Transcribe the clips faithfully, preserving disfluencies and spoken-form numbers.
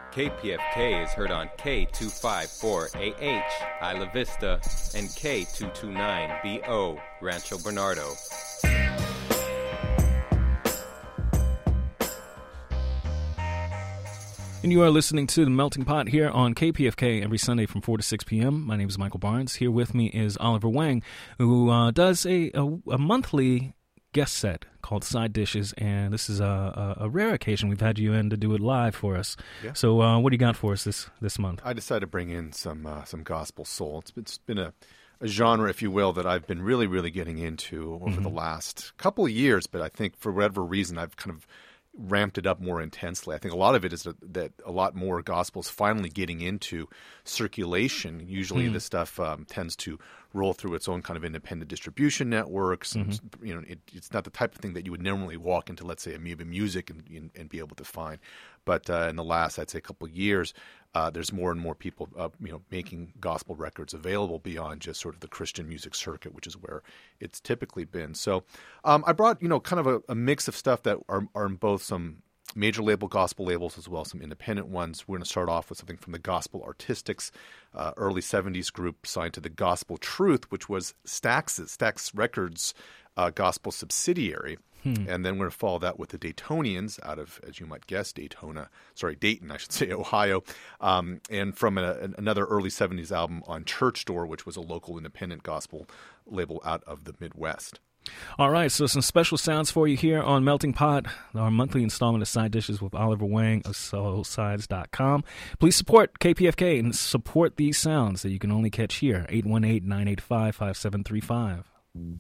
K P F K is heard on K two fifty-four A H, Isla Vista, and K two twenty-nine B O, Rancho Bernardo. And you are listening to The Melting Pot here on K P F K every Sunday from four to six p.m. My name is Michael Barnes. Here with me is Oliver Wang, who uh, does a, a, a monthly guest set called Side Dishes, and this is a, a, a rare occasion. We've had you in to do it live for us. Yeah. So uh, what do you got for us this, this month? I decided to bring in some uh, some gospel soul. It's been, it's been a, a genre, if you will, that I've been really, really getting into over mm-hmm. the last couple of years, but I think for whatever reason I've kind of ramped it up more intensely. I think a lot of it is that, that a lot more gospel is finally getting into circulation. Usually mm. this stuff um, tends to roll through its own kind of independent distribution networks. And, mm-hmm. you know, it, it's not the type of thing that you would normally walk into, let's say, Amoeba Music and, and, and be able to find. But uh, in the last, I'd say, a couple of years, uh, there's more and more people, uh, you know, making gospel records available beyond just sort of the Christian music circuit, which is where it's typically been. So um, I brought, you know, kind of a, a mix of stuff that are, are in both some major label gospel labels as well as some independent ones. We're going to start off with something from the Gospel Artistics, uh, early seventies group signed to the Gospel Truth, which was Stax's, Stax Records uh, gospel subsidiary. Hmm. And then we're going to follow that with the Daytonians out of, as you might guess, Daytona, sorry, Dayton, I should say, Ohio. Um, and from a, another early seventies album on Church Door, which was a local independent gospel label out of the Midwest. All right, so some special sounds for you here on Melting Pot, our monthly installment of Side Dishes with Oliver Wang of soul sides dot com. Please support K P F K and support these sounds that you can only catch here, eight one eight, nine eight five, five seven three five.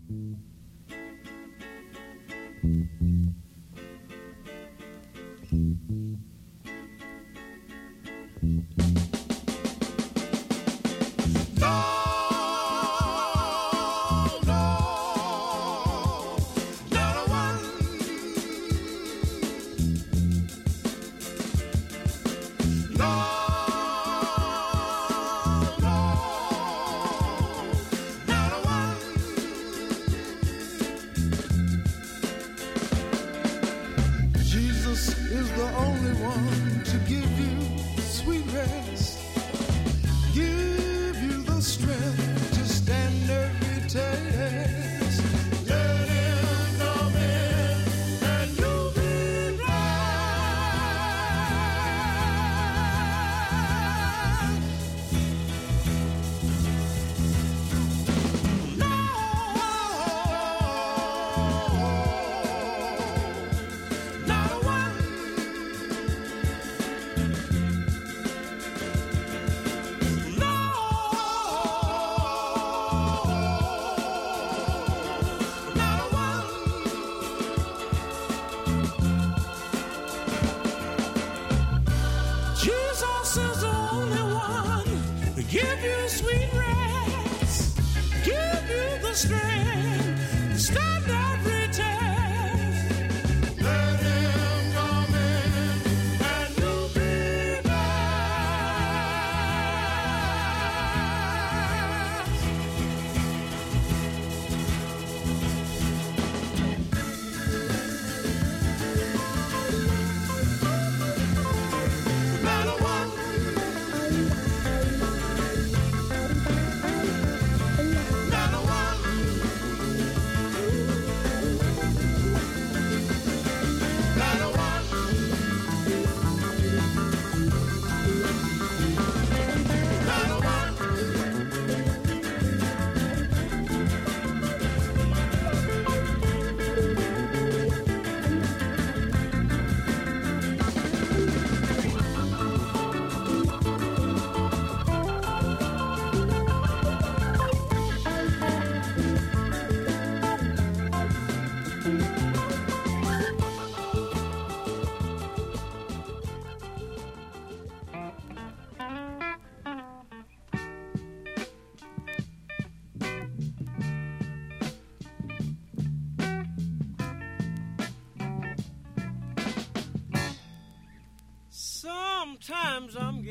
Sometimes I'm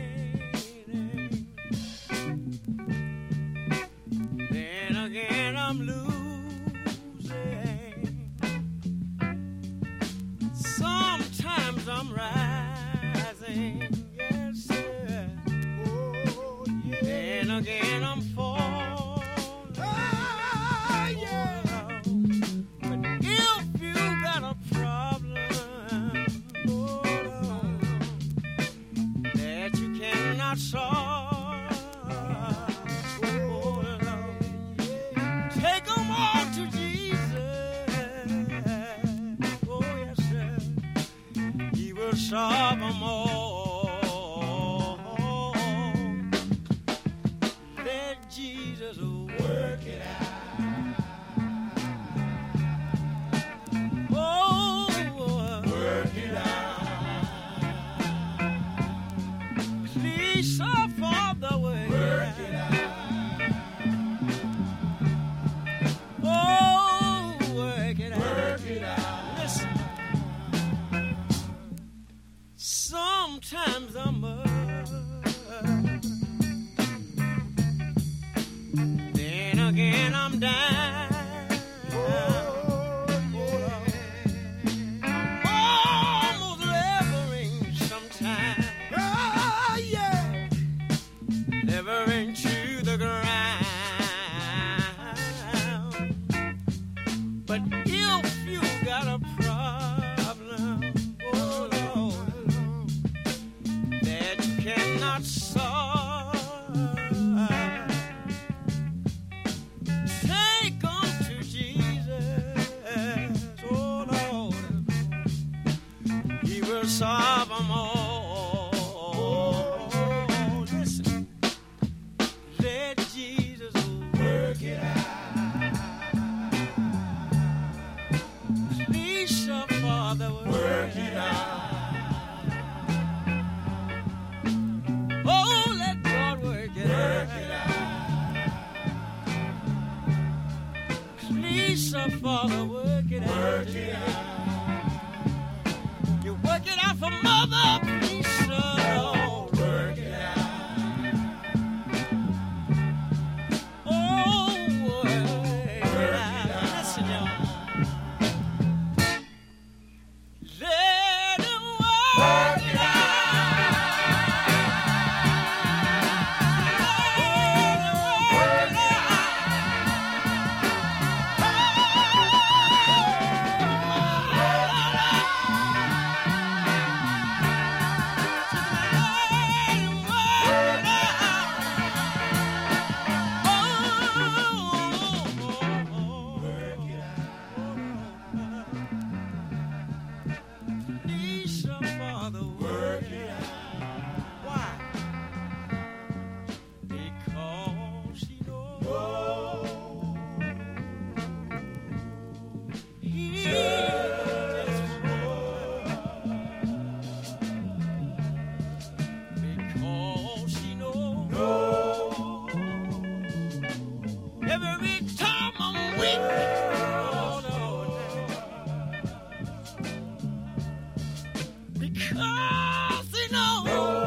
gaining, then again I'm losing. Sometimes I'm rising, will solve them all. Let Jesus work it out. Oh, work it out. Please, our Father, work, work it out. Oh, work it out. Work it out. Listen. Sometimes I'm up, then again I'm down. Oh, yeah. I'm almost levering sometimes. Oh, yeah. Levering to the ground. But if you got a problem, oh Lord, that you cannot solve, take 'em to Jesus, oh Lord, He will solve 'em all. Listen, let Jesus work it out. Please, your Father, work it out. Oh, let God work it Work out. it out. Please, your Father, work it out. Work it out. You work it out for Mother, please, oh, Work it out. oh, work it Work it out. out. Listen, y'all. Let him work it out. Let him work it Please, your Father, work it out. Why? Because He knows He just because He knows every time I'm weak. Oh, Lord, because He knows.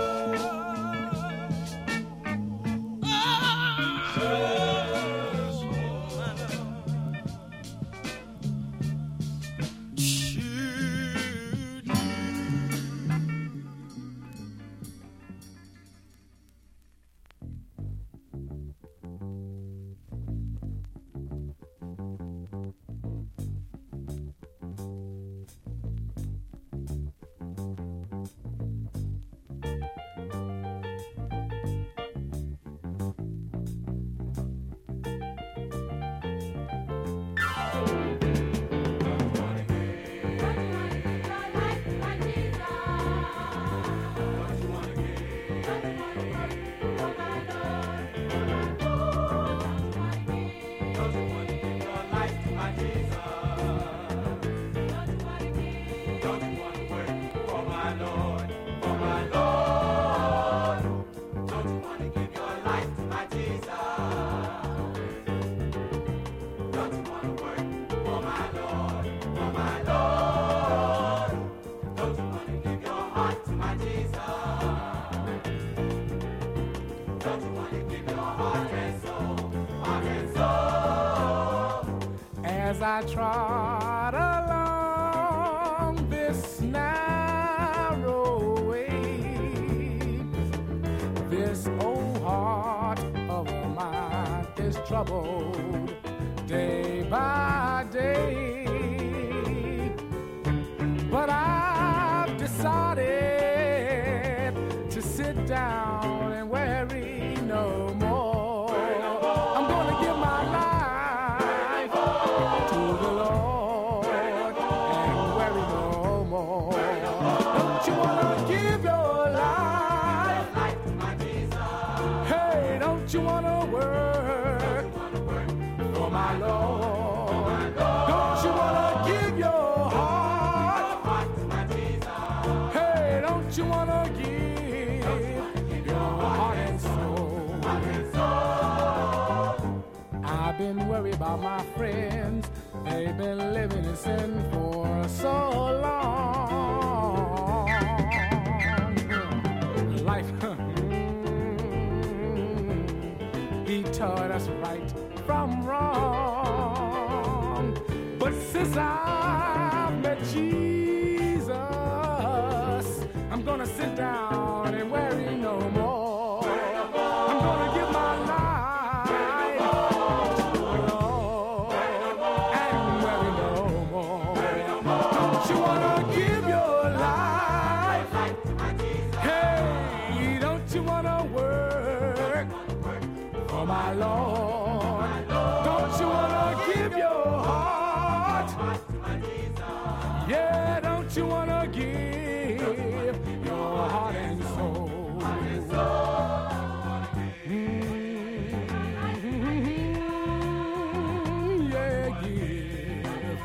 As I trot along this narrow way, this old heart of mine is troubled day by day. But I've decided to sit down and worry no more. I'm gonna give my life to the Lord and worry no more. Don't you I've been worried about my friends. They've been living in sin for so long. Life, he taught us right from wrong. But since I've met Jesus, I'm gonna sit down and worry no more. I'm gonna give my life to the Lord and worry no more. Don't you wanna give your life? Hey, don't you wanna work for my Lord? Don't you wanna give your heart? Yeah, don't you wanna give your heart and soul? Mm-hmm. Yeah, give.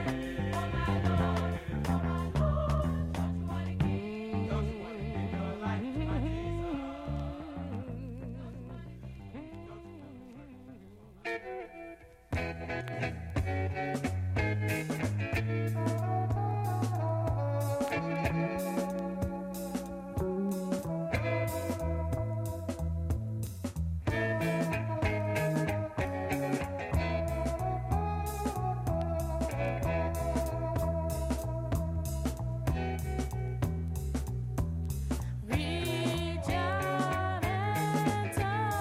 Reach out and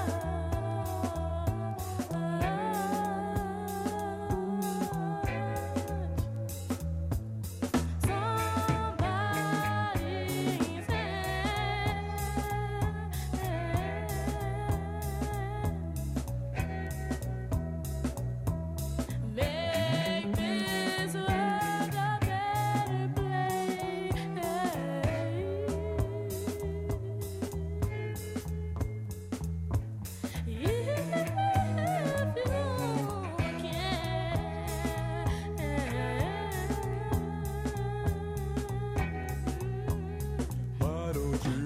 touch somebody's hand. Make this world a better place. If you can. Why don't you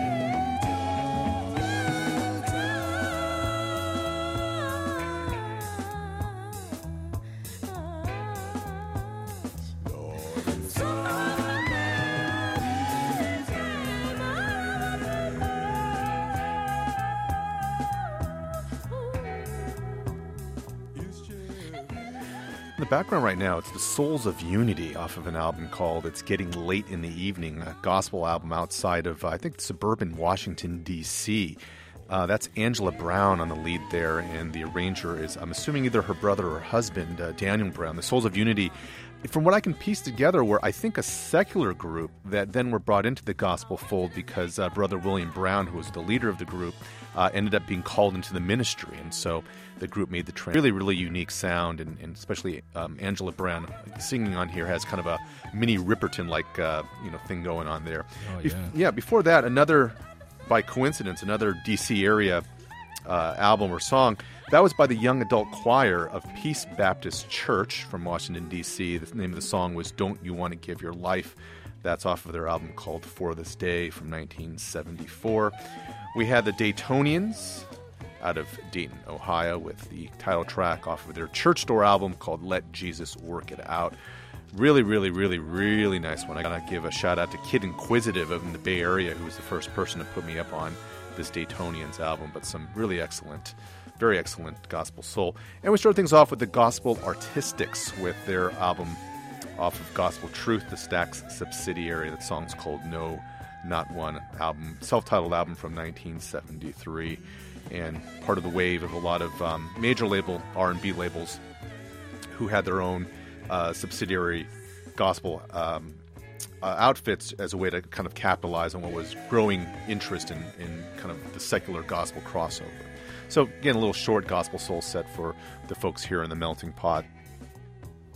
In the background right now, it's the Souls of Unity off of an album called It's Getting Late in the Evening, a gospel album outside of, uh, I think, suburban Washington, D C Uh, that's Angela Brown on the lead there, and the arranger is, I'm assuming, either her brother or husband, uh, Daniel Brown. The Souls of Unity, from what I can piece together, were, I think, a secular group that then were brought into the gospel fold because uh, Brother William Brown, who was the leader of the group, uh, ended up being called into the ministry, and so the group made the trans. Really, really unique sound, and, and especially um, Angela Brown singing on here has kind of a mini Ripperton-like uh, you know thing going on there. Oh, Bef- yeah. yeah, before that, another, by coincidence, another D C area uh, album or song. That was by the Young Adult Choir of Peace Baptist Church from Washington, D C The name of the song was Don't You Want to Give Your Life? That's off of their album called For This Day from nineteen seventy-four. We had the Daytonians out of Dayton, Ohio, with the title track off of their Church Door album called Let Jesus Work It Out. Really, really, really, really nice one. I gotta give a shout out to Kid Inquisitive in the Bay Area, who was the first person to put me up on this Daytonians album, but some really excellent, very excellent gospel soul. And we start things off with the Gospel Artistics with their album off of Gospel Truth, the Stax subsidiary. That song's called No, Not One album, self-titled album from nineteen seventy-three, and part of the wave of a lot of um, major label R and B labels who had their own uh, subsidiary gospel um, uh, outfits as a way to kind of capitalize on what was growing interest in, in kind of the secular gospel crossover. So again, a little short gospel soul set for the folks here in the Melting Pot.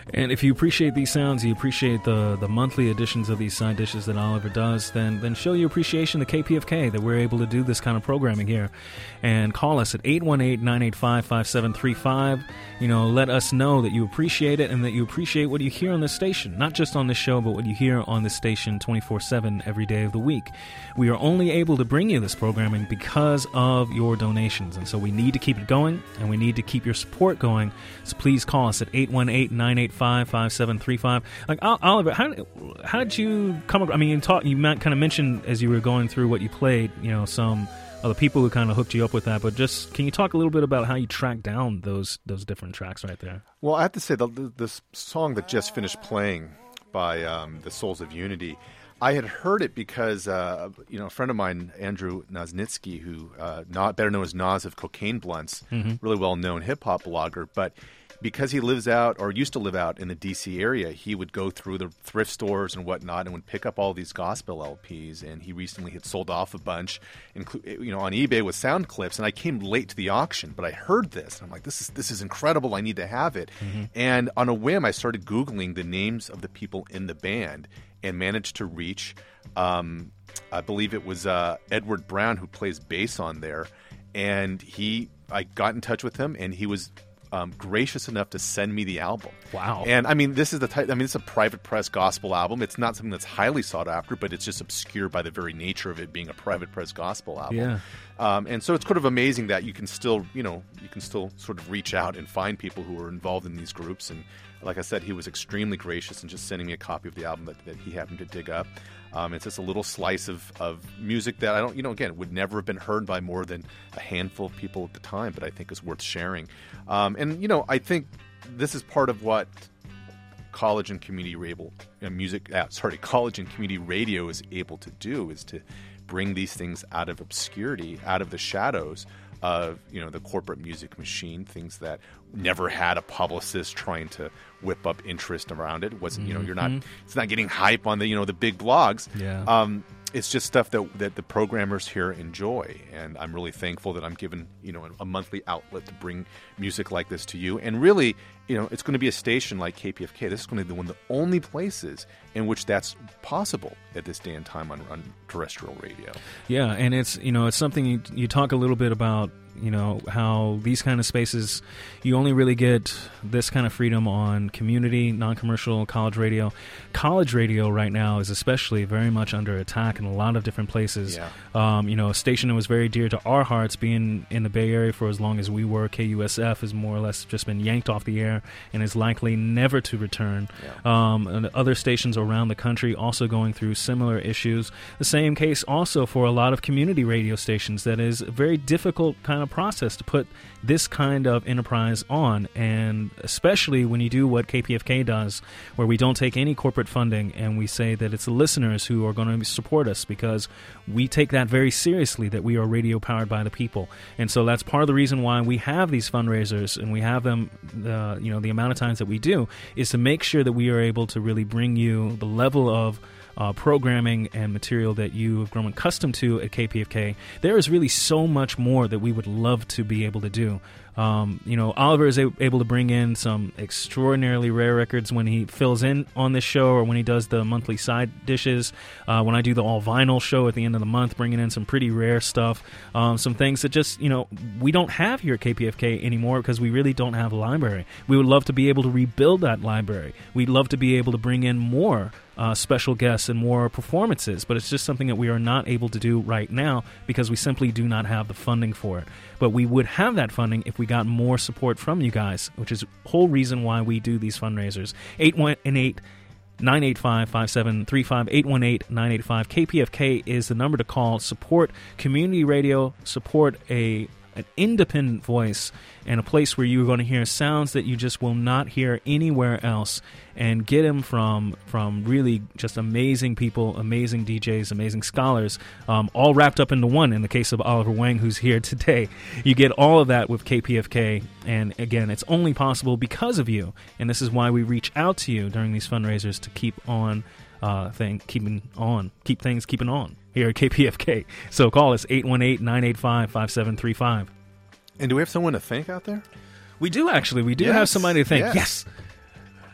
And if you appreciate these sounds, you appreciate the, the monthly editions of these side dishes that Oliver does, then then show your appreciation to K P F K that we're able to do this kind of programming here. And call us at eight one eight, nine eight five, five seven three five. You know, let us know that you appreciate it and that you appreciate what you hear on this station. Not just on this show, but what you hear on this station twenty-four seven every day of the week. We are only able to bring you this programming because of your donations. And so we need to keep it going, and we need to keep your support going. So please call us at eight one eight, nine eight five, five seven three five. Like, Oliver, how, how did you come up? I mean, you, talk, you kind of mentioned as you were going through what you played, you know, some other people who kind of hooked you up with that. But just, can you talk a little bit about how you tracked down those those different tracks right there? Well, I have to say, the, the, this song that just finished playing by um, the Souls of Unity, I had heard it because, uh, you know, a friend of mine, Andrew Noznitsky, who, uh, not better known as Nas of Cocaine Blunts, mm-hmm. really well-known hip-hop blogger, but because he lives out, or used to live out in the D C area, he would go through the thrift stores and whatnot and would pick up all these gospel L Ps, and he recently had sold off a bunch, inclu- you know, on eBay with sound clips, and I came late to the auction, but I heard this, and I'm like, this is this is incredible, I need to have it. Mm-hmm. And on a whim, I started Googling the names of the people in the band, and managed to reach, um, I believe it was uh, Edward Brown, who plays bass on there, and he, I got in touch with him, and he was um, gracious enough to send me the album. Wow! And I mean, this is the type. I mean, it's a private press gospel album. It's not something that's highly sought after, but it's just obscure by the very nature of it being a private press gospel album. Yeah. Um, and so it's kind of amazing that you can still, you know, you can still sort of reach out and find people who are involved in these groups. And like I said, he was extremely gracious in just sending me a copy of the album that, that he happened to dig up. Um, it's just a little slice of, of music that I don't, you know, again, would never have been heard by more than a handful of people at the time, but I think is worth sharing. Um, and, you know, I think this is part of what college and community radio, uh, music, uh, sorry, college and community radio is able to do, is to bring these things out of obscurity, out of the shadows of, you know, the corporate music machine, things that never had a publicist trying to whip up interest around it. It wasn't, you know, you're not, it's not getting hype on the, you know, the big blogs. Yeah. Um, it's just stuff that that the programmers here enjoy, and I'm really thankful that I'm given, you know, a monthly outlet to bring music like this to you. And really, you know, it's going to be a station like K P F K. This is going to be one of the only places in which that's possible at this day and time on, on terrestrial radio. Yeah, and it's, you know, it's something you, you talk a little bit about, you know, how these kind of spaces, you only really get this kind of freedom on community, non-commercial college radio. College radio right now is especially very much under attack in a lot of different places. Yeah. Um, you know, a station that was very dear to our hearts, being in the Bay Area for as long as we were, K U S F, has more or less just been yanked off the air and is likely never to return. Yeah. Um, and other stations around the country also going through similar issues. The same case also for a lot of community radio stations. That is a very difficult kind of process to put this kind of enterprise on, and especially when you do what K P F K does, where we don't take any corporate funding and we say that it's the listeners who are going to support us, because we take that very seriously, that we are radio powered by the people. And so that's part of the reason why we have these fundraisers, and we have them, uh, you know, the amount of times that we do, is to make sure that we are able to really bring you the level of Uh, programming and material that you have grown accustomed to at K P F K. There is really so much more that we would love to be able to do. Um, you know, Oliver is a- able to bring in some extraordinarily rare records when he fills in on this show, or when he does the monthly side dishes. Uh, when I do the all vinyl show at the end of the month, bringing in some pretty rare stuff, um, some things that just, you know, we don't have here at K P F K anymore because we really don't have a library. We would love to be able to rebuild that library. We'd love to be able to bring in more Uh, special guests and more performances, but it's just something that we are not able to do right now because we simply do not have the funding for it. But we would have that funding if we got more support from you guys, which is the whole reason why we do these fundraisers. eight one eight, nine eight five, five seven three five, eight one eight, nine eight five. K P F K is the number to call. Support community radio, support a an independent voice, and a place where you're going to hear sounds that you just will not hear anywhere else, and get them from from really just amazing people, amazing D Js, amazing scholars, um, all wrapped up into one. In the case of Oliver Wang, who's here today, you get all of that with K P F K, and again, it's only possible because of you, and this is why we reach out to you during these fundraisers to keep on uh, thing, keeping on, keep things keeping on here at K P F K. So call us eight one eight, nine eight five, five seven three five. And do we have someone to thank out there? We do, actually. We do Yes. have somebody to thank. Yes. Yes.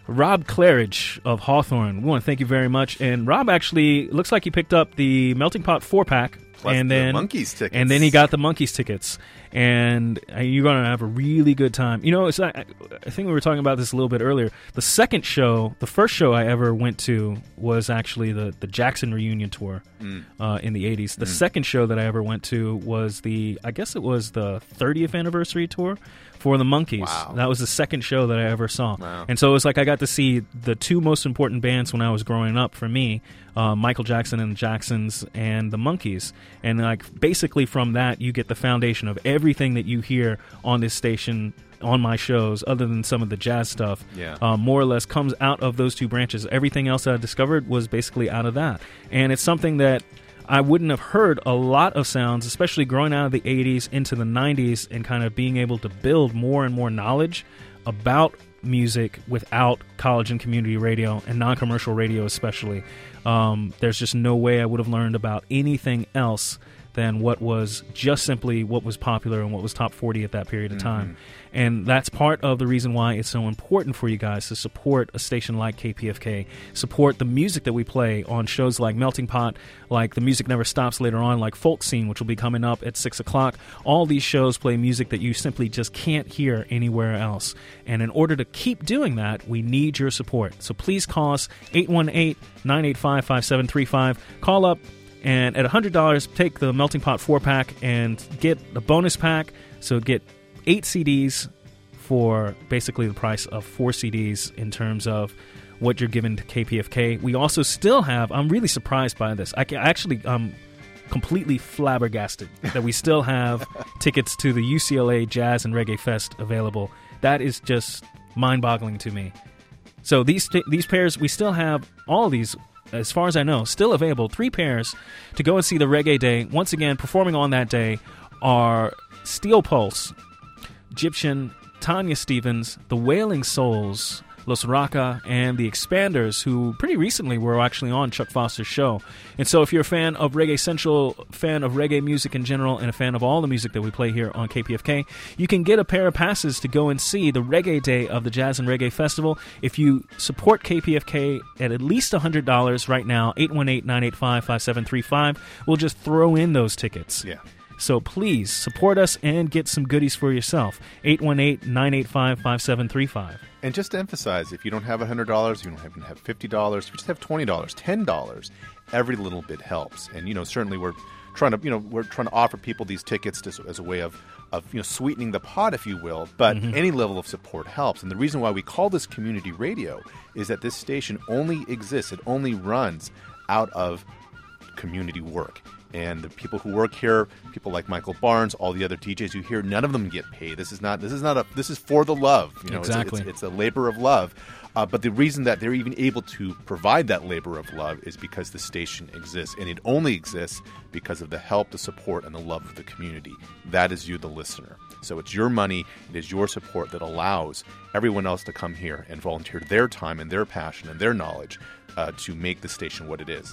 Rob Claridge of Hawthorne. We want to thank you very much. And Rob actually looks like he picked up the Melting Pot four pack. Plus and the then Monkees tickets. And then he got the Monkees tickets. And uh, you're going to have a really good time. You know, it's I, I think we were talking about this a little bit earlier. The second show, the first show I ever went to was actually the, the Jackson reunion tour Mm. uh, in the eighties. The Mm. second show that I ever went to was the, I guess it was the thirtieth anniversary tour for the Monkees. Wow. That was the second show that I ever saw. Wow. And so it was like I got to see the two most important bands when I was growing up for me, uh, Michael Jackson and the Jacksons and the Monkees. And like basically from that, you get the foundation of everything that you hear on this station, on my shows, other than some of the jazz stuff, Yeah. uh, more or less comes out of those two branches. Everything else that I discovered was basically out of that. And it's something that I wouldn't have heard a lot of sounds, especially growing out of the eighties into the nineties and kind of being able to build more and more knowledge about music without college and community radio and non-commercial radio especially. Um, there's just no way I would have learned about anything else than what was just simply what was popular and what was top forty at that period of time. And that's part of the reason why it's so important for you guys to support a station like K P F K, support the music that we play on shows like Melting Pot, like The Music Never Stops later on, like Folk Scene, which will be coming up at six o'clock. All these shows play music that you simply just can't hear anywhere else. And in order to keep doing that, we need your support. So please call us, eight one eight, nine eight five, five seven three five. Call up, and at one hundred dollars, take the Melting Pot four pack and get a bonus pack. So get eight C Ds for basically the price of four C Ds in terms of what you're giving to K P F K. We also still have, I'm really surprised by this. I can, actually, I'm completely flabbergasted that we still have tickets to the U C L A Jazz and Reggae Fest available. That is just mind-boggling to me. So these t- these pairs, we still have all these, as far as I know, still available. Three pairs to go and see the Reggae Day. Once again, performing on that day are Steel Pulse, Egyptian, Tanya Stevens, the Wailing Souls, Los Raka, and the Expanders, who pretty recently were actually on Chuck Foster's show. And so if you're a fan of Reggae Central, fan of reggae music in general, and a fan of all the music that we play here on K P F K, you can get a pair of passes to go and see the Reggae Day of the Jazz and Reggae Festival. If you support K P F K at at least one hundred dollars right now, eight one eight, nine eight five, five seven three five, we'll just throw in those tickets. Yeah. So please support us and get some goodies for yourself. eight one eight, nine eight five, five seven three five. And just to emphasize, if you don't have one hundred dollars, you don't even have fifty dollars, if you just have twenty dollars, ten dollars, every little bit helps. And, you know, certainly we're trying to, you know, we're trying to offer people these tickets to, as a way of, of, you know, sweetening the pot, if you will. But Mm-hmm. any level of support helps. And the reason why we call this community radio is that this station only exists, it only runs out of community work. And the people who work here, people like Michael Barnes, all the other D Js you hear, none of them get paid. This is not. This is not a. This is for the love. You know, Exactly. It's, it's, it's a labor of love. Uh, but the reason that they're even able to provide that labor of love is because the station exists, and it only exists because of the help, the support, and the love of the community. That is you, the listener. So it's your money, it is your support that allows everyone else to come here and volunteer their time and their passion and their knowledge uh, to make the station what it is.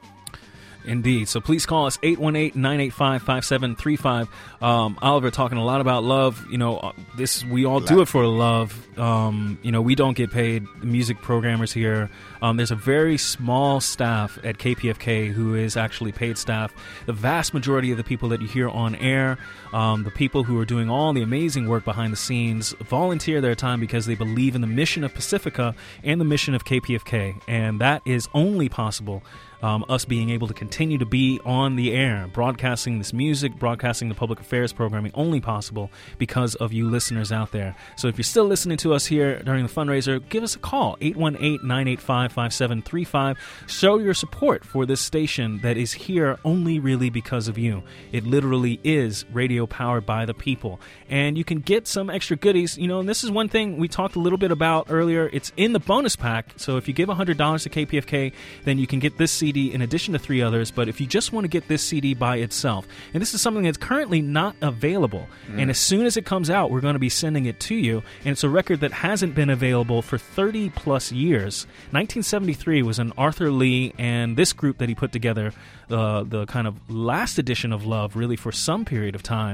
Indeed. So please call us, eight one eight, nine eight five, five seven three five. Um, Oliver talking a lot about love. You know, uh, this we all do it for love. Um, you know, we don't get paid. Music programmers here. Um, there's a very small staff at K P F K who is actually paid staff. The vast majority of the people that you hear on air, um, the people who are doing all the amazing work behind the scenes, volunteer their time because they believe in the mission of Pacifica and the mission of K P F K. And that is only possible Um, us being able to continue to be on the air, broadcasting this music, broadcasting the public affairs programming, only possible because of you listeners out there. So if you're still listening to us here during the fundraiser, give us a call, eight one eight, nine eight five, five seven three five. Show your support for this station that is here only really because of you. It literally is radio powered by the people. And you can get some extra goodies. You know, and this is one thing we talked a little bit about earlier. It's in the bonus pack. So if you give one hundred dollars to K P F K, then you can get this C D in addition to three others. But if you just want to get this C D by itself, and this is something that's currently not available, mm. and as soon as it comes out, we're going to be sending it to you. And it's a record that hasn't been available for thirty plus years. nineteen seventy-three was an Arthur Lee and this group that he put together, uh, the kind of last edition of Love, really for some period of time.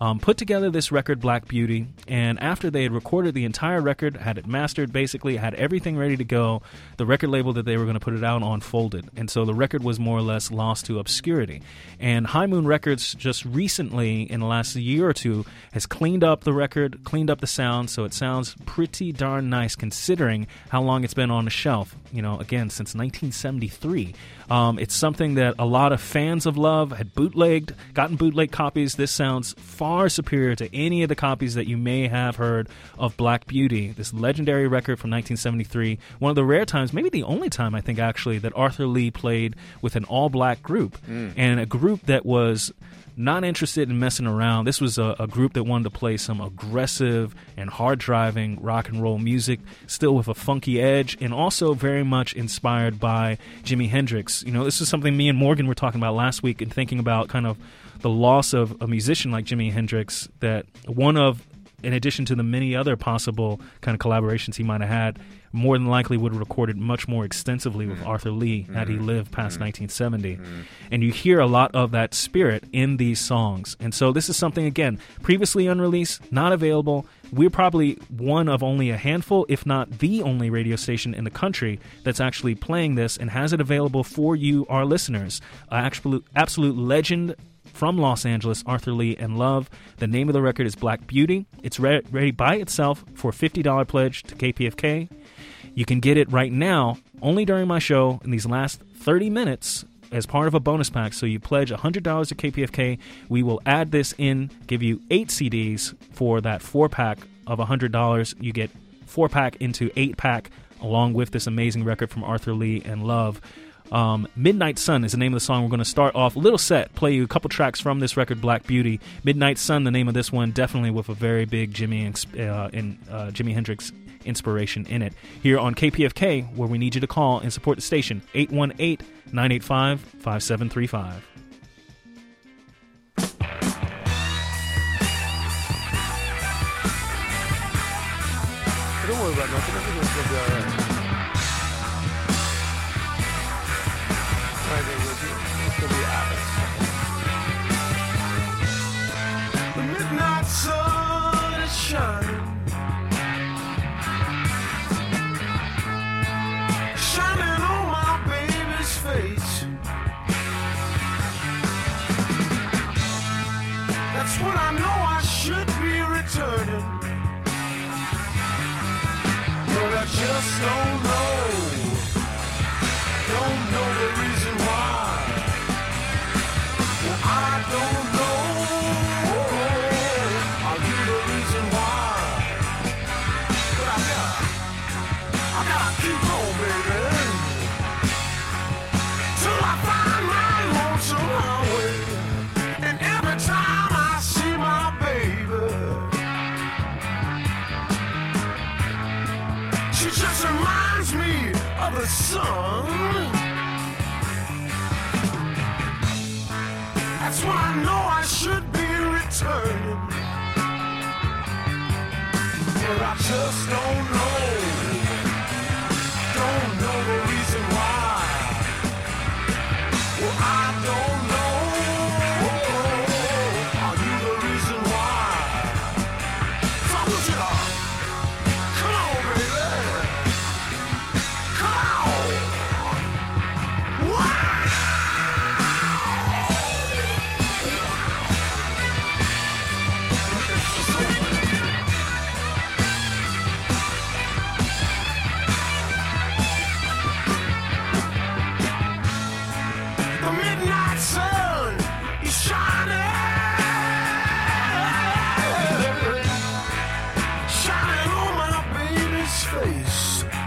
um, put together this record, Black Beauty, and after they had recorded the entire record, had it mastered, basically had everything ready to go, the record label that they were going to put it out on folded, and so the record was more or less lost to obscurity. And High Moon Records just recently, in the last year or two, has cleaned up the record, cleaned up the sound, so it sounds pretty darn nice considering how long it's been on the shelf. You know, again, since nineteen seventy-three. Um, it's something that a lot of fans of Love had bootlegged, gotten bootleg copies. This sounds far superior to any of the copies that you may have heard of Black Beauty, this legendary record from nineteen seventy-three. One of the rare times, maybe the only time, I think, actually, that Arthur Lee played with an all-black group, mm. and a group that was not interested in messing around. This was a, a group that wanted to play some aggressive and hard-driving rock and roll music, still with a funky edge, and also very much inspired by Jimi Hendrix. You know, this is something me and Morgan were talking about last week and thinking about kind of the loss of a musician like Jimi Hendrix, that one of, in addition to the many other possible kind of collaborations he might have had, more than likely would have recorded much more extensively with mm. Arthur Lee had he lived past mm. nineteen seventy. Mm. And you hear a lot of that spirit in these songs. And so this is something, again, previously unreleased, not available. We're probably one of only a handful, if not the only radio station in the country that's actually playing this and has it available for you, our listeners. Uh, absolute, absolute legend from Los Angeles, Arthur Lee and Love. The name of the record is Black Beauty. It's re- ready by itself for a fifty dollars pledge to K P F K. You can get it right now, only during my show, in these last thirty minutes, as part of a bonus pack. So you pledge one hundred dollars to K P F K. We will add this in, give you eight C Ds for that four-pack of one hundred dollars. You get four-pack into eight-pack, along with this amazing record from Arthur Lee and Love. Um, Midnight Sun is the name of the song. We're going to start off a little set, play you a couple tracks from this record, Black Beauty. Midnight Sun, the name of this one, definitely with a very big Jimi uh, in uh, Jimi Hendrix inspiration in it. Here on K P F K, where we need you to call and support the station, eight one eight, nine eight five, five seven three five. Don't worry about nothing. Everything's going to be all right. Right there with you. It's going to be honest. The midnight sun is shining. Shining on my baby's face. That's when I know I should be returning. But I just don't know, don't know the reason why. Well, I don't know, are you the reason why? But I gotta, I gotta keep on, baby, till I find my lonesome highway. And every time I see my baby, she just reminds me of the sun. That's when I know I should be returning. But I just don't know, don't know the reason why. Well, I don't know, are you the reason why? So I want you to come on, baby. Come on. Wow. The midnight sun is shining, shining on my baby's face.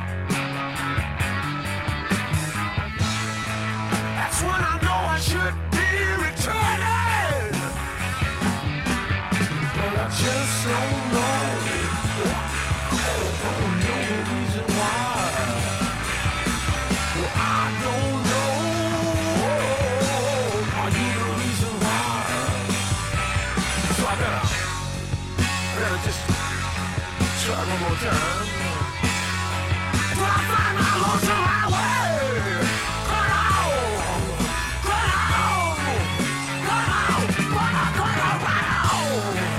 That's when I know I should be returning. But I just don't know, don't know the reason why. Well, I don't know, are you the reason why? So I gotta, I gotta just try one more time. Till I find my lonesome highway. Come on, come on, come on, come on, come on, come on.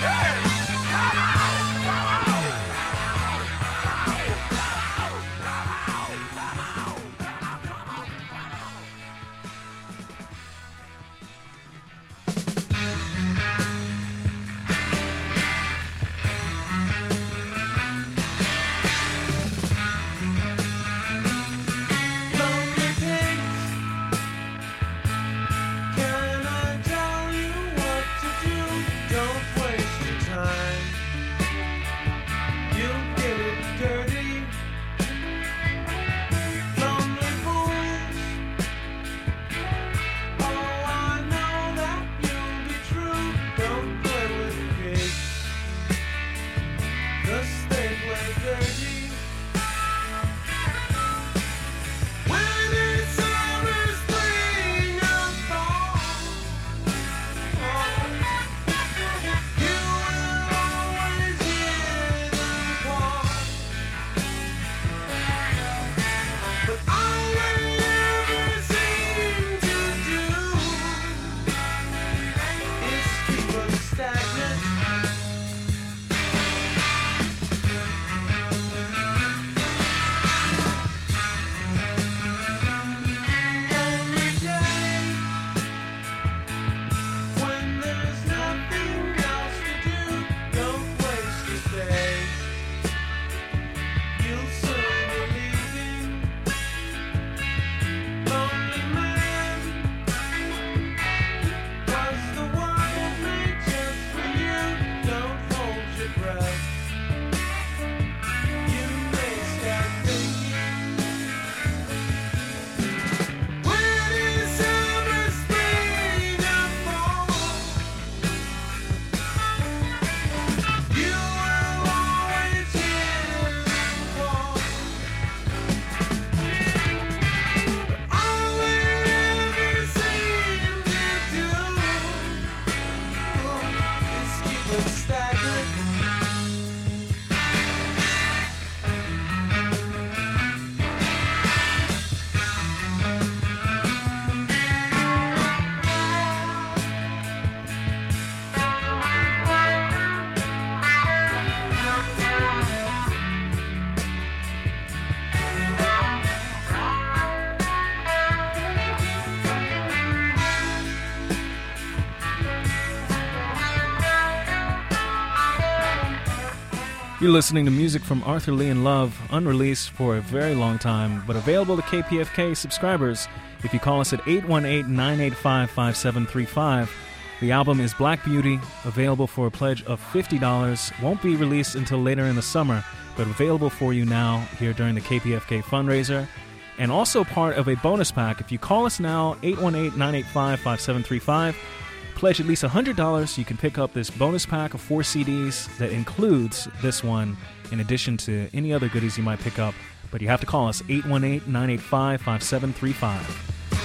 You're listening to music from Arthur Lee and Love, unreleased for a very long time, but available to K P F K subscribers if you call us at eight one eight, nine eight five, five seven three five. The album is Black Beauty, available for a pledge of fifty dollars. Won't be released until later in the summer, but available for you now here during the K P F K fundraiser. And also part of a bonus pack. If you call us now, eight one eight, nine eight five, five seven three five, pledge at least one hundred dollars, you can pick up this bonus pack of four C Ds that includes this one, in addition to any other goodies you might pick up. But you have to call us, eight one eight, nine eight five, five seven three five.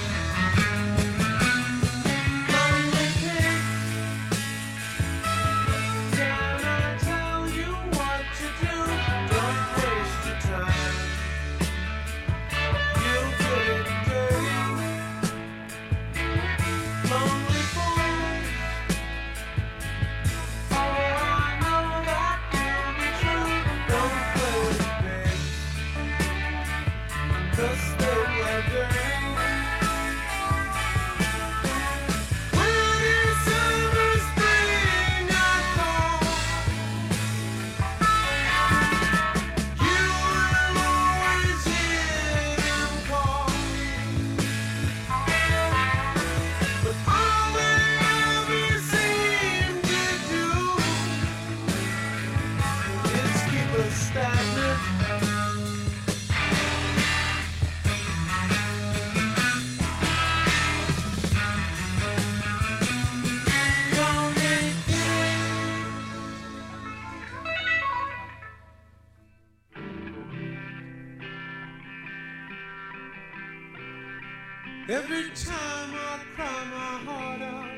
Every time I cry my heart out,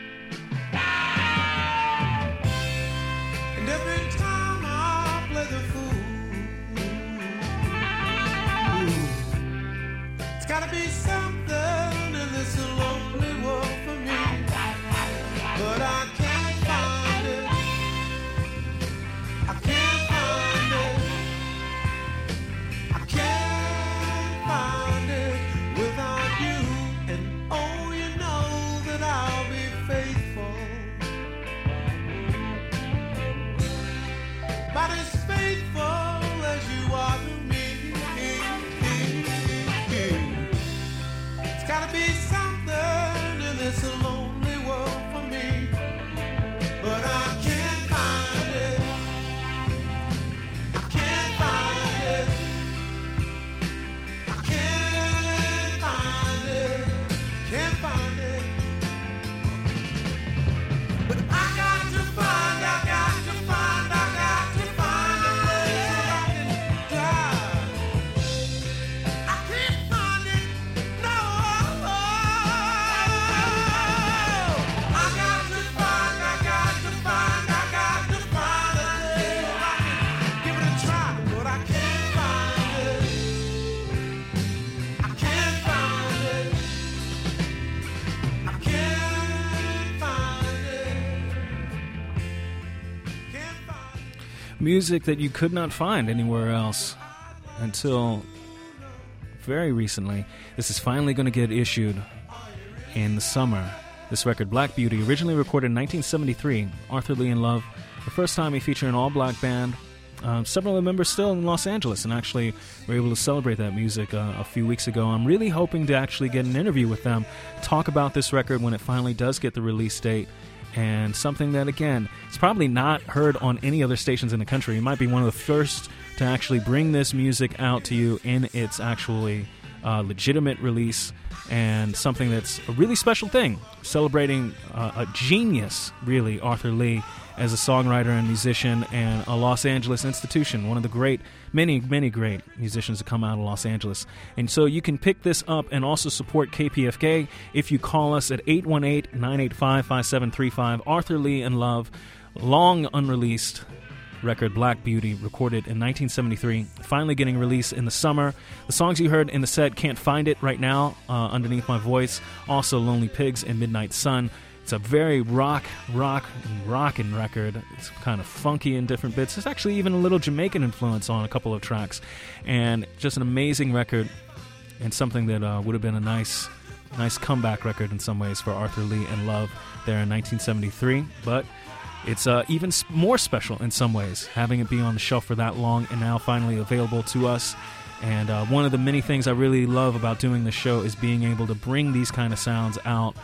and every time I play the fool, it's gotta be something in this lonely world for me, but I can't find it. Music that you could not find anywhere else until very recently. This is finally going to get issued in the summer. This record, Black Beauty, originally recorded in nineteen seventy-three, Arthur Lee in Love. The first time he featured an all-black band. Um, several of the members still in Los Angeles and actually were able to celebrate that music uh, a few weeks ago. I'm really hoping to actually get an interview with them, talk about this record when it finally does get the release date, and something that, again, it's probably not heard on any other stations in the country. It might be one of the first to actually bring this music out to you in its actually uh, legitimate release, and something that's a really special thing, celebrating uh, a genius, really, Arthur Lee, as a songwriter and musician and a Los Angeles institution, one of the great, many, many great musicians to come out of Los Angeles. And so you can pick this up and also support K P F K if you call us at eight one eight, nine eight five, five seven three five. Arthur Lee in Love, long unreleased record, Black Beauty, recorded in nineteen seventy-three, finally getting released in the summer. The songs you heard in the set, Can't Find It right now, uh, underneath my voice, also Lonely Pigs and Midnight Sun. It's a very rock, rock, and rockin' record. It's kind of funky in different bits. There's actually even a little Jamaican influence on a couple of tracks. And just an amazing record, and something that uh, would have been a nice nice comeback record in some ways for Arthur Lee in Love there in nineteen seventy-three. But it's uh, even more special in some ways, having it be on the shelf for that long and now finally available to us. And uh, one of the many things I really love about doing this show is being able to bring these kind of sounds out.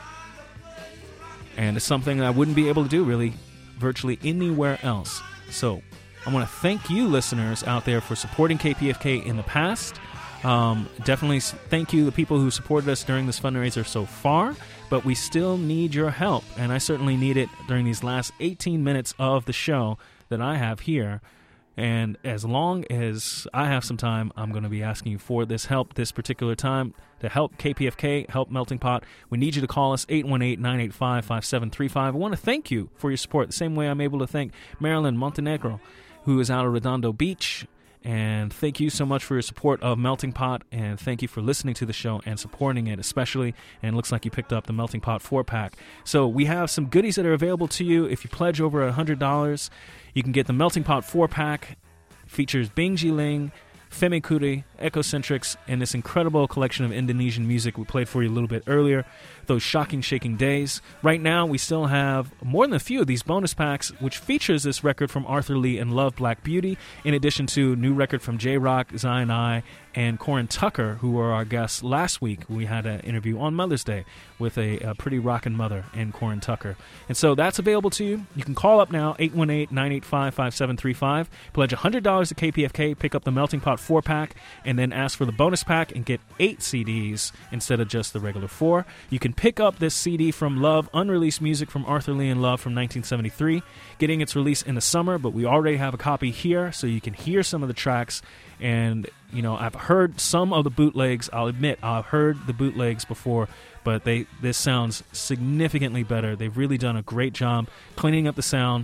And it's something that I wouldn't be able to do really virtually anywhere else. So I want to thank you listeners out there for supporting K P F K in the past. Um, definitely thank you the people who supported us during this fundraiser so far. But we still need your help. And I certainly need it during these last eighteen minutes of the show that I have here. And as long as I have some time, I'm going to be asking you for this help this particular time. To help K P F K, help Melting Pot, we need you to call us eight one eight, nine eight five, five seven three five. I want to thank you for your support, the same way I'm able to thank Marilyn Montenegro, who is out of Redondo Beach. And thank you so much for your support of Melting Pot, and thank you for listening to the show and supporting it especially. And it looks like you picked up the Melting Pot four-pack. So we have some goodies that are available to you. If you pledge over one hundred dollars, you can get the Melting Pot four-pack. Features Bing Jiling, Femi Kuti, Ecocentrics, and this incredible collection of Indonesian music we played for you a little bit earlier, those shocking, shaking days. Right now, we still have more than a few of these bonus packs, which features this record from Arthur Lee and Love, Black Beauty, in addition to a new record from J-Rock, Zion I, and Corin Tucker, who were our guests last week. We had an interview on Mother's Day with a, a pretty rockin' mother in Corin Tucker. And so that's available to you. You can call up now, eight one eight, nine eight five, five seven three five, pledge one hundred dollars to K P F K, pick up the Melting Pot four-pack, and then ask for the bonus pack and get eight C Ds instead of just the regular four. You can pick up this C D from Love, unreleased music from Arthur Lee and Love from nineteen seventy-three, getting its release in the summer, but we already have a copy here, so you can hear some of the tracks. And, you know, I've heard some of the bootlegs. I'll admit, I've heard the bootlegs before, but they this sounds significantly better. They've really done a great job cleaning up the sound,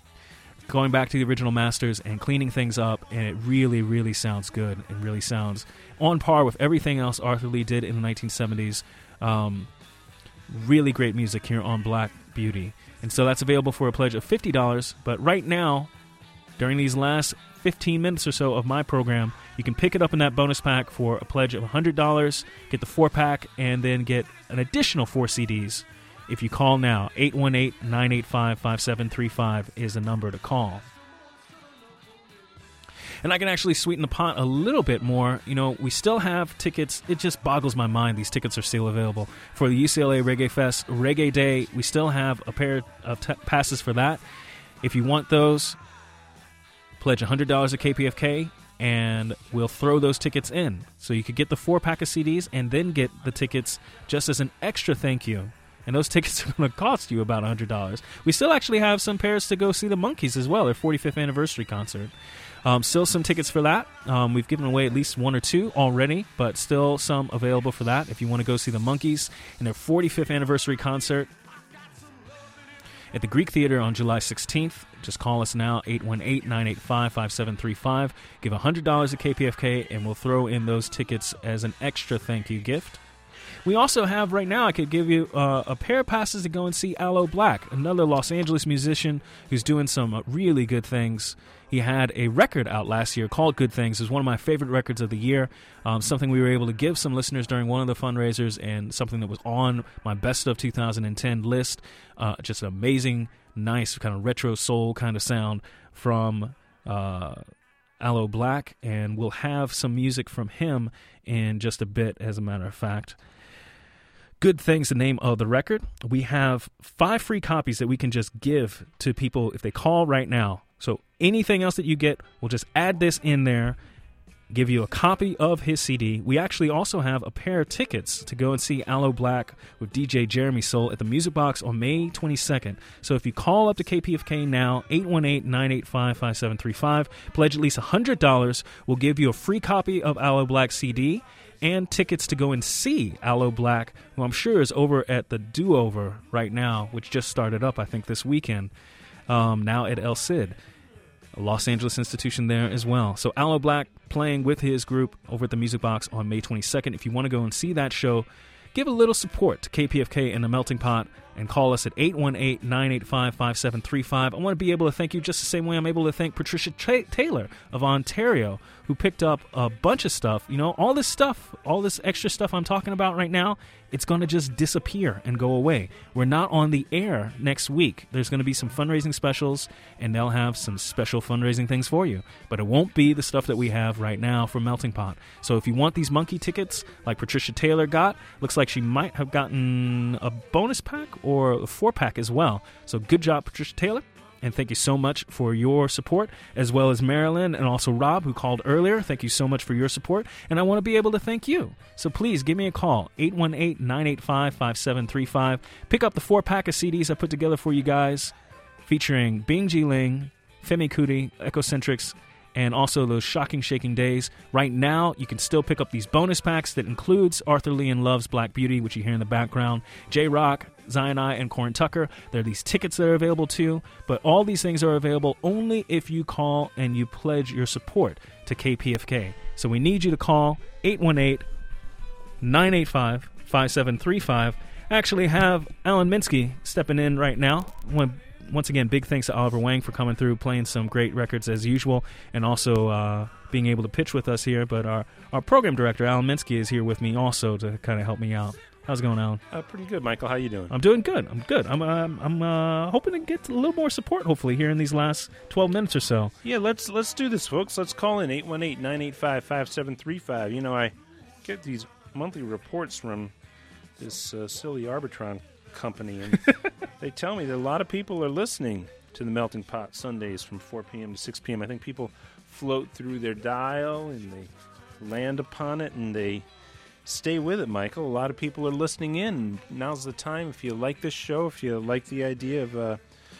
going back to the original masters and cleaning things up, and it really, really sounds good. It really sounds on par with everything else Arthur Lee did in the nineteen seventies. Um, really great music here on Black Beauty. And so that's available for a pledge of fifty dollars. But right now, during these last fifteen minutes or so of my program, you can pick it up in that bonus pack for a pledge of one hundred dollars, get the four-pack, and then get an additional four C Ds. If you call now, eight one eight, nine eight five, five seven three five is the number to call. And I can actually sweeten the pot a little bit more. You know, we still have tickets. It just boggles my mind these tickets are still available. For the U C L A Reggae Fest, Reggae Day, we still have a pair of t- passes for that. If you want those, pledge one hundred dollars at K P F K, and we'll throw those tickets in. So you could get the four-pack of C Ds and then get the tickets just as an extra thank you. And those tickets are going to cost you about one hundred dollars. We still actually have some pairs to go see the Monkees as well, their forty-fifth anniversary concert. Um, still some tickets for that. Um, we've given away at least one or two already, but still some available for that if you want to go see the Monkees in their forty-fifth anniversary concert at the Greek Theater on July sixteenth. Just call us now, eight one eight, nine eight five, five seven three five. Give one hundred dollars to K P F K, and we'll throw in those tickets as an extra thank you gift. We also have right now, I could give you uh, a pair of passes to go and see Aloe Black, another Los Angeles musician who's doing some uh, really good things. He had a record out last year called Good Things. It's one of my favorite records of the year, um, something we were able to give some listeners during one of the fundraisers, and something that was on my best of two thousand ten list. Uh, just an amazing, nice kind of retro soul kind of sound from uh, Aloe Black, and we'll have some music from him in just a bit, as a matter of fact. Good Things, the name of the record. We have five free copies that we can just give to people if they call right now. So anything else that you get, we'll just add this in there, give you a copy of his C D. We actually also have a pair of tickets to go and see Aloe Black with D J Jeremy Soul at the Music Box on May twenty-second. So if you call up to K P F K now, eight one eight, nine eight five, five seven three five, pledge at least one hundred dollars, we'll give you a free copy of Aloe Black's C D and tickets to go and see Aloe Black, who I'm sure is over at the Do-Over right now, which just started up, I think, this weekend. Um, now at El Cid, a Los Angeles institution there as well. So Aloe Black playing with his group over at the Music Box on May twenty-second. If you want to go and see that show, give a little support to K P F K and the Melting Pot and call us at eight one eight, nine eight five, five seven three five. I want to be able to thank you just the same way I'm able to thank Patricia Tra- Taylor of Ontario, who picked up a bunch of stuff. You know, all this stuff, all this extra stuff I'm talking about right now, it's going to just disappear and go away. We're not on the air next week. There's going to be some fundraising specials, and they'll have some special fundraising things for you. But it won't be the stuff that we have right now for Melting Pot. So if you want these monkey tickets like Patricia Taylor got, looks like she might have gotten a bonus pack or a four-pack as well. So good job, Patricia Taylor. And thank you so much for your support, as well as Marilyn and also Rob, who called earlier. Thank you so much for your support. And I want to be able to thank you. So please give me a call, eight one eight, nine eight five, five seven three five. Pick up the four-pack of C Ds I put together for you guys, featuring Bing Ji Ling, Femi Kuti, Ecocentrics, and also those Shocking Shaking Days. Right now, you can still pick up these bonus packs that includes Arthur Lee and Love's Black Beauty, which you hear in the background, J-Rock, Zion I, and Corin Tucker. There are these tickets that are available too, but all these things are available only if you call and you pledge your support to K P F K. So we need you to call eight one eight, nine eight five, five seven three five. I actually have Alan Minsky stepping in right now. One Once again, big thanks to Oliver Wang for coming through, playing some great records as usual, and also uh, being able to pitch with us here. But our, our program director, Alan Minsky, is here with me also to kind of help me out. How's it going, Alan? Uh, pretty good, Michael. How you doing? I'm doing good. I'm good. I'm um, I'm uh, hoping to get a little more support, hopefully, here in these last twelve minutes or so. Yeah, let's let's do this, folks. Let's call in eight one eight, nine eight five, five seven three five. You know, I get these monthly reports from this uh, silly Arbitron company, and they tell me that a lot of people are listening to the Melting Pot Sundays from four p.m. to six p.m. I think people float through their dial and they land upon it and they stay with it, Michael. A lot of people are listening in. Now's the time. If you like this show, if you like the idea of a,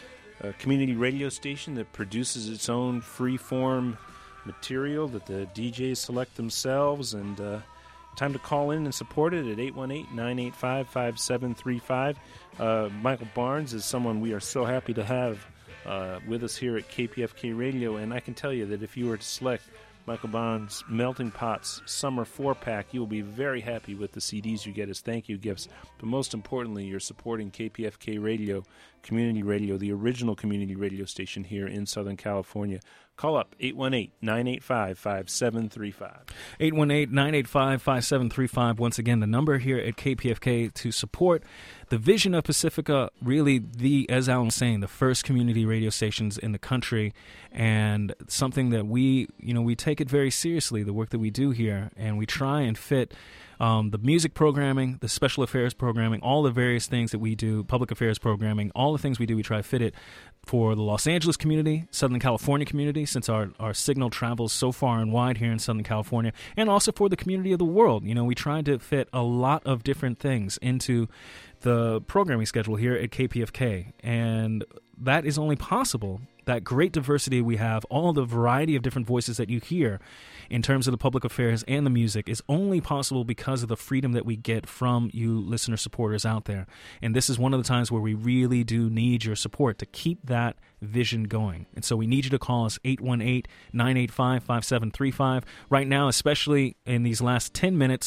a community radio station that produces its own free-form material that the D Js select themselves, and uh, time to call in and support it at eight one eight, nine eight five, five seven three five. Uh, Michael Barnes is someone we are so happy to have uh, with us here at K P F K Radio, and I can tell you that if you were to select Michael Barnes' Melting Pot's Summer four-pack, you will be very happy with the C Ds you get as thank you gifts. But most importantly, you're supporting K P F K Radio, community radio, the original community radio station here in Southern California. Call up eight one eight, nine eight five, five seven three five. eight one eight, nine eight five, five seven three five. Once again, the number here at K P F K to support the vision of Pacifica, really the, as Alan was saying, the first community radio stations in the country, and something that we, you know, we take it very seriously, the work that we do here, and we try and fit Um, the music programming, the special affairs programming, all the various things that we do, public affairs programming, all the things we do, we try to fit it for the Los Angeles community, Southern California community, since our, our signal travels so far and wide here in Southern California, and also for the community of the world. You know, we try to fit a lot of different things into the programming schedule here at K P F K, and that is only possible. That great diversity we have, all the variety of different voices that you hear in terms of the public affairs and the music is only possible because of the freedom that we get from you listener supporters out there. And this is one of the times where we really do need your support to keep that vision going. And so we need you to call us eight one eight, nine eight five, five seven three five. Right now, especially in these last ten minutes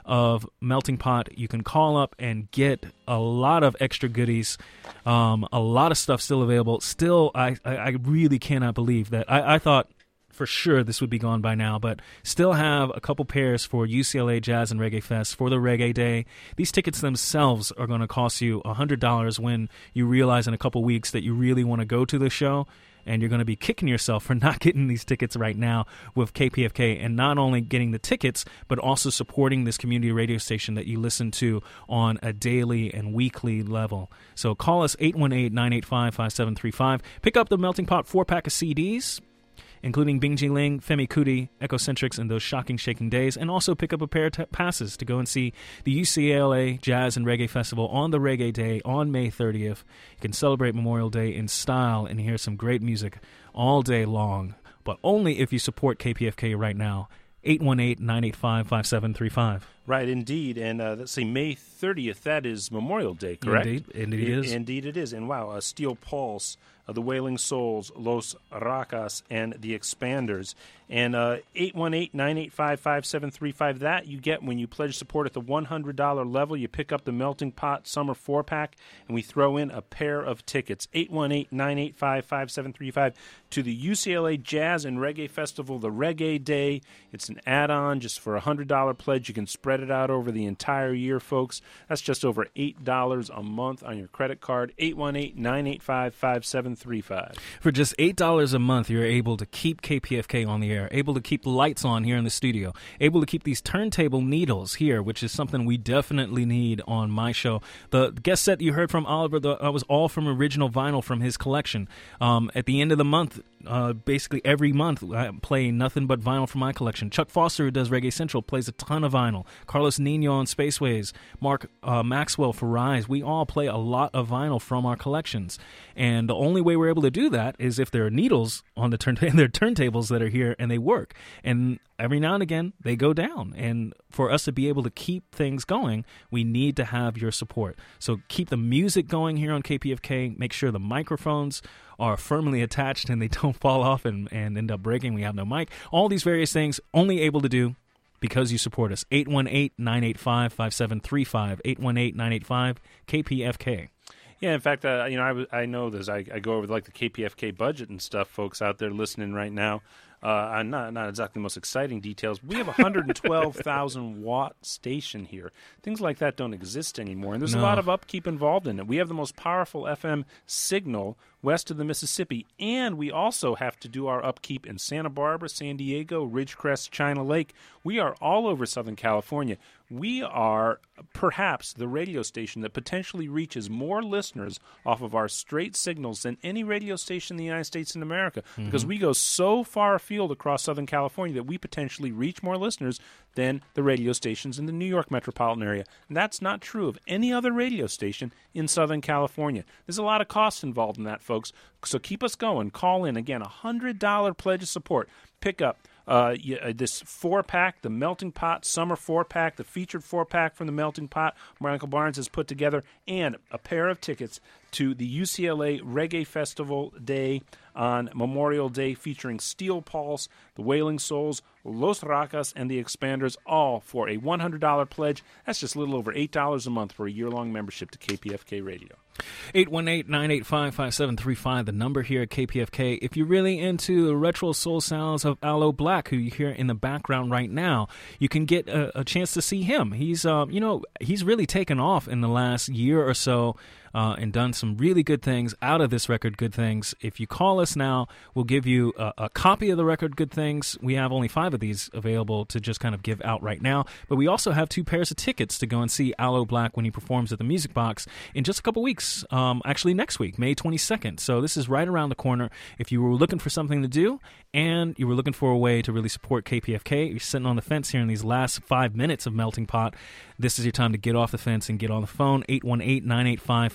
of Melting Pot. You can call up and get a lot of extra goodies, um, a lot of stuff still available. Still, I, I, I really cannot believe that. I, I thought for sure this would be gone by now, but still have a couple pairs for U C L A Jazz and Reggae Fest for the Reggae Day. These tickets themselves are going to cost you one hundred dollars when you realize in a couple weeks that you really want to go to the show. And you're going to be kicking yourself for not getting these tickets right now with K P F K, and not only getting the tickets, but also supporting this community radio station that you listen to on a daily and weekly level. So call us eight one eight, nine eight five, five seven three five. Pick up the Melting Pot four-pack of C Ds, including Bing Ji Ling, Femi Kuti, Ecocentrics, and Those Shocking Shaking Days, and also pick up a pair of t- passes to go and see the U C L A Jazz and Reggae Festival on the Reggae Day on May thirtieth. You can celebrate Memorial Day in style and hear some great music all day long, but only if you support K P F K right now. eight one eight, nine eight five, five seven three five. Right, indeed. And uh, let's see, May thirtieth, that is Memorial Day, correct? Indeed, indeed it is. Indeed it is. And wow, uh, Steel Pulse, uh, The Wailing Souls, Los Racas, and The Expanders. And uh, eight one eight, nine eight five, five seven three five, that you get when you pledge support at the one hundred dollars level. You pick up the Melting Pot Summer four-pack, and we throw in a pair of tickets. eight one eight, nine eight five, five seven three five to the U C L A Jazz and Reggae Festival, the Reggae Day. It's an add-on just for a one hundred dollars pledge. You can spread it out over the entire year, folks. That's just over eight dollars a month on your credit card. eight one eight, nine eight five, five seven three five. For just eight dollars a month, you're able to keep K P F K on the air, able to keep the lights on here in the studio, able to keep these turntable needles here, which is something we definitely need on my show. The guest set you heard from Oliver, the, that was all from original vinyl from his collection. Um, at the end of the month, uh, basically every month, I play nothing but vinyl from my collection. Chuck Foster, who does Reggae Central, plays a ton of vinyl. Carlos Nino on Spaceways, Mark uh, Maxwell for Rise. We all play a lot of vinyl from our collections. And the only way we're able to do that is if there are needles on the turn and there are turntables that are here and they work. And every now and again, they go down. And for us to be able to keep things going, we need to have your support. So keep the music going here on K P F K. Make sure the microphones are firmly attached and they don't fall off and, and end up breaking. We have no mic. All these various things only able to do because you support us. eight one eight, nine eight five, five seven three five. eight one eight, nine eight five, K P F K. Yeah, in fact, uh, you know, I, w- I know this. I, I go over like the K P F K budget and stuff. Folks out there listening right now, uh, I'm not not exactly the most exciting details. We have a one hundred twelve thousand watt station here. Things like that don't exist anymore, and there's No. a lot of upkeep involved in it. We have the most powerful F M signal west of the Mississippi, and we also have to do our upkeep in Santa Barbara, San Diego, Ridgecrest, China Lake. We are all over Southern California. We are perhaps the radio station that potentially reaches more listeners off of our straight signals than any radio station in the United States and America, Mm-hmm. because we go so far afield across Southern California that we potentially reach more listeners than the radio stations in the New York metropolitan area. And that's not true of any other radio station in Southern California. There's a lot of cost involved in that, folks. So keep us going. Call in. Again, a one hundred dollars pledge of support. Pick up uh, y- uh, this four-pack, the Melting Pot Summer four-pack, the featured four-pack from the Melting Pot Michael Barnes has put together, and a pair of tickets to the U C L A Reggae Festival Day on Memorial Day, featuring Steel Pulse, the Wailing Souls, Los Racas, and the Expanders, all for a one hundred dollars pledge. That's just a little over eight dollars a month for a year-long membership to K P F K Radio. eight one eight, nine eight five, five seven three five, the number here at K P F K. If you're really into the retro soul sounds of Aloe Black, who you hear in the background right now, you can get a, a chance to see him. He's, uh, you know, he's really taken off in the last year or so. Uh, and done some really good things out of this record, Good Things. If you call us now, we'll give you a, a copy of the record, Good Things. We have only five of these available to just kind of give out right now. But we also have two pairs of tickets to go and see Aloe Black when he performs at the Music Box in just a couple weeks. Um, actually, next week, May twenty-second. So this is right around the corner. If you were looking for something to do and you were looking for a way to really support K P F K, you're sitting on the fence here in these last five minutes of Melting Pot, this is your time to get off the fence and get on the phone. eight one eight, nine eight five, five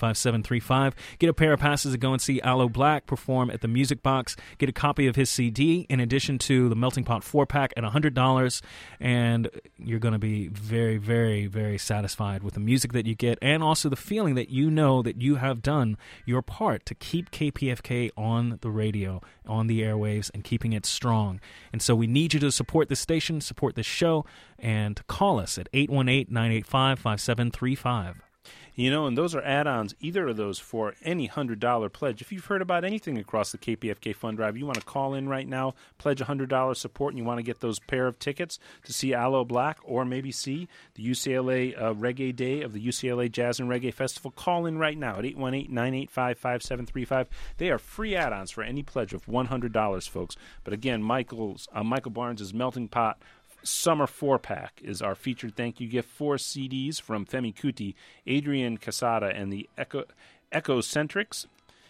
five seven three five. Get a pair of passes to go and see Aloe Black perform at the Music Box. Get a copy of his C D in addition to the Melting Pot four-pack at one hundred dollars, and you're going to be very, very, very satisfied with the music that you get and also the feeling that you know that you have done your part to keep K P F K on the radio, on the airwaves, and keeping it strong. And so we need you to support this station, support this show, and call us at eight one eight, nine eight five, five seven three five. You know, and those are add-ons, either of those, for any one hundred dollars pledge. If you've heard about anything across the K P F K Fund Drive, you want to call in right now, pledge one hundred dollars support, and you want to get those pair of tickets to see Aloe Black or maybe see the U C L A uh, Reggae Day of the U C L A Jazz and Reggae Festival, call in right now at eight one eight, nine eight five, five seven three five. They are free add-ons for any pledge of one hundred dollars, folks. But again, Michael's uh, Michael Barnes' Melting Pot Summer four-pack is our featured thank you gift. Four C Ds from Femi Kuti, Adrian Casada, and the Echo Echocentrics,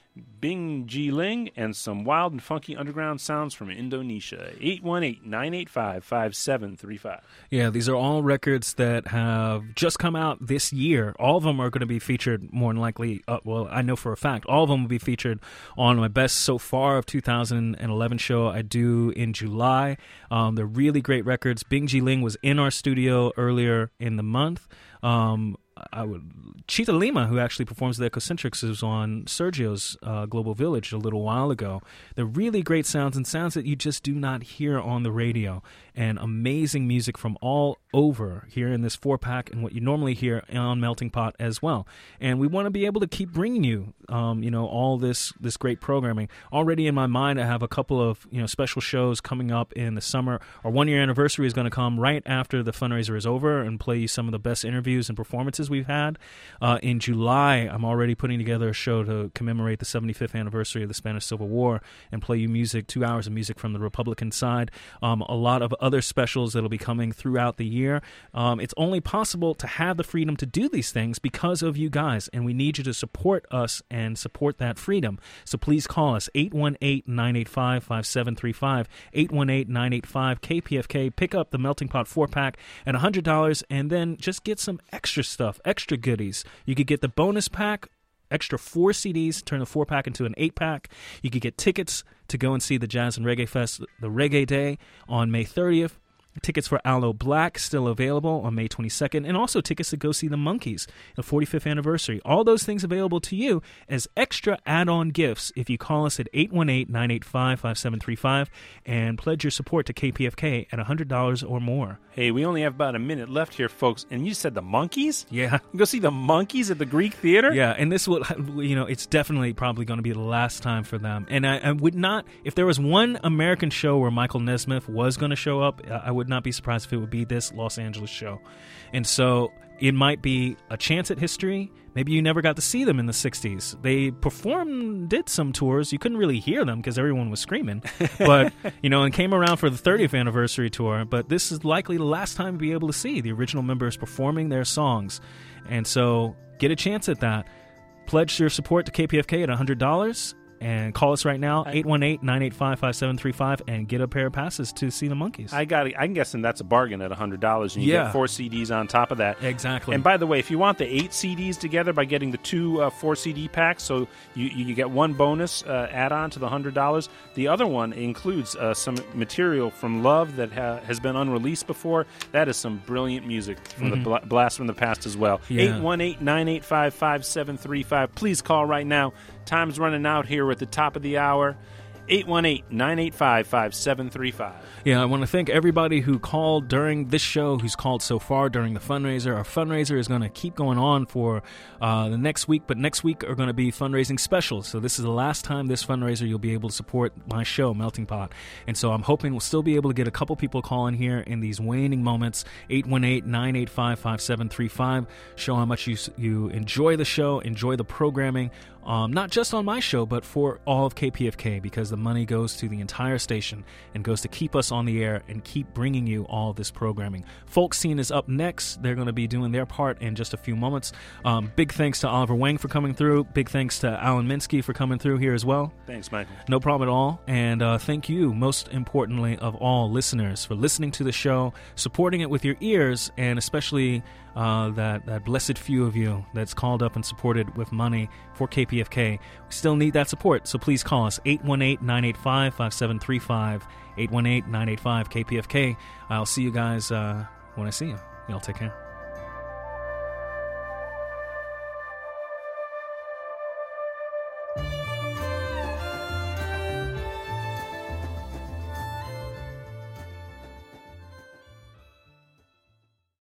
Bing Ji Ling, and some wild and funky underground sounds from Indonesia. eight one eight, nine eight five, five seven three five. Yeah, these are all records that have just come out this year. All of them are going to be featured more than likely, uh, well, I know for a fact, all of them will be featured on my Best So Far of two thousand eleven show I do in July. Um, they're really great records. Bing Ji Ling was in our studio earlier in the month. Um, I would Cheetah Lima, who actually performs the Echocentrics, was on Sergio's uh, Global Village a little while ago. They're really great sounds and sounds that you just do not hear on the radio, and amazing music from all over here in this four-pack and what you normally hear on Melting Pot as well. And we want to be able to keep bringing you, um, you know, all this this great programming. Already in my mind, I have a couple of you know special shows coming up in the summer. Our one-year anniversary is going to come right after the fundraiser is over and play you some of the best interviews and performances we've had. Uh, in July, I'm already putting together a show to commemorate the seventy-fifth anniversary of the Spanish Civil War and play you music, two hours of music from the Republican side. Um, a lot of other specials that will be coming throughout the year. Um, it's only possible to have the freedom to do these things because of you guys, and we need you to support us and support that freedom. So please call us, eight one eight, nine eight five, five seven three five, eight one eight, nine eight five, K P F K. Pick up the Melting Pot four-pack at one hundred dollars, and then just get some extra stuff, extra goodies. You could get the bonus pack, extra four C Ds, turn the four-pack into an eight-pack. You could get tickets to go and see the Jazz and Reggae Fest, the Reggae Day, on May thirtieth. Tickets for Aloe Black still available on May twenty-second, and also tickets to go see the Monkees, the forty-fifth anniversary. All those things available to you as extra add-on gifts if you call us at eight one eight, nine eight five, five seven three five and pledge your support to K P F K at one hundred dollars or more. Hey, we only have about a minute left here, folks, and you said the Monkees? Yeah. You go see the Monkees at the Greek Theater? Yeah, and this will, you know, it's definitely probably going to be the last time for them. And I, I would not, if there was one American show where Michael Nesmith was going to show up, I would not be surprised if it would be this Los Angeles show. And so it might be a chance at history. Maybe you never got to see them in the sixties. They performed, did some tours. You couldn't really hear them because everyone was screaming. But, you know, and came around for the thirtieth anniversary tour. But this is likely the last time to be able to see the original members performing their songs. And so get a chance at that. Pledge your support to K P F K at one hundred dollars. And call us right now, eight one eight, nine eight five, five seven three five, and get a pair of passes to see the Monkees. I got. I'm guessing that's a bargain at one hundred dollars, and you Yeah. get four C Ds on top of that. Exactly. And by the way, if you want the eight C Ds together by getting the two uh, four C D packs, so you, you get one bonus uh, add-on to the one hundred dollars. The other one includes uh, some material from Love that ha- has been unreleased before. That is some brilliant music from Mhm. the bla- Blast from the Past as well. Yeah. eight one eight, nine eight five, five seven three five. Please call right now. Time's running out here at the top of the hour. eight one eight, nine eight five, five seven three five. Yeah, I want to thank everybody who called during this show, who's called so far during the fundraiser. Our fundraiser is going to keep going on for uh, the next week, but next week are going to be fundraising specials. So this is the last time this fundraiser you'll be able to support my show, Melting Pot. And so I'm hoping we'll still be able to get a couple people calling here in these waning moments. eight one eight, nine eight five, five seven three five. Show how much you, you enjoy the show, enjoy the programming. Um, not just on my show, but for all of K P F K, because the money goes to the entire station and goes to keep us on the air and keep bringing you all this programming. Folk Scene is up next. They're going to be doing their part in just a few moments. Um, big thanks to Oliver Wang for coming through. Big thanks to Alan Minsky for coming through here as well. Thanks, Michael. No problem at all. And uh, thank you, most importantly of all, listeners, for listening to the show, supporting it with your ears, and especially uh, that, that blessed few of you that's called up and supported with money for K P F K. We still need that support, so please call us, eight one eight, nine eight five, five seven three five, eight one eight, nine eight five, K P F K. I'll see you guys uh, when I see you. Y'all take care.